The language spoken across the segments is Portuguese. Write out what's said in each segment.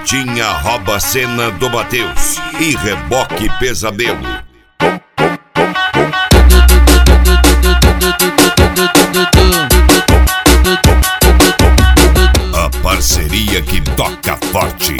Carretinha rouba a cena do Mateus e Reboque Pesadelo. A parceria que toca forte.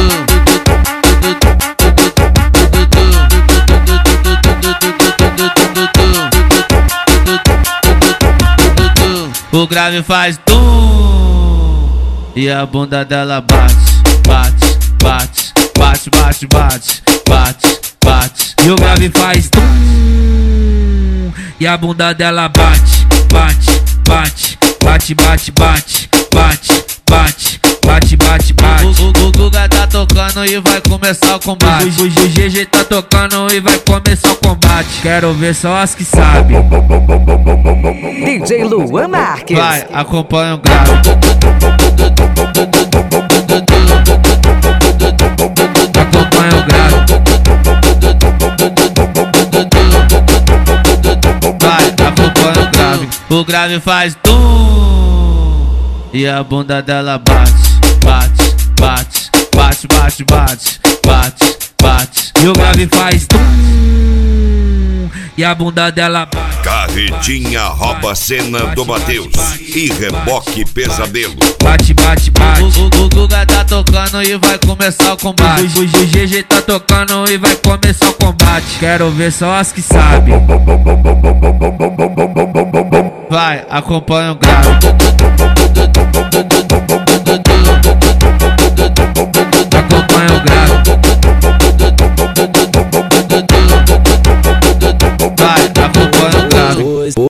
O grave faz tum e a bunda dela bate, bate, bate, bate, bate, bate, bate, bate. E o grave faz tum e a bunda dela bate, bate, bate, bate, bate, bate, bate, bate, bate, bate, bate. O Guga tá tocando e vai começar o combate. O GG tá tocando e vai começar o combate. Quero ver só as que sabem. DJ Luan Marques. Vai, acompanha o grave. Acompanha o grave. Vai, acompanha o grave. O grave faz tum e a bunda dela bate, bate, bate, bate, bate, bate, bate, bate. E o grave faz tum e a bunda dela bate. Carretinha rouba a cena do Mateus e Reboque Pesadelo. Bate, bate, bate. O Guga tá tocando e vai começar o combate. O GG tá tocando e vai começar o combate. Quero ver só as que sabem. Vai, acompanha o grave.